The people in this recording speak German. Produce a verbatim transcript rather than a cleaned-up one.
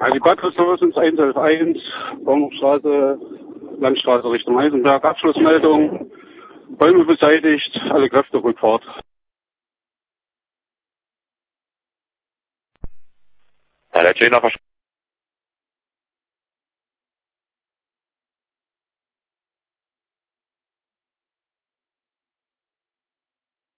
Also die Badressource ist eins elf eins, Baumstraße, Landstraße Richtung Heisenberg, Abschlussmeldung, Bäume beseitigt, alle Kräfte Rückfahrt. Ja, der Trainer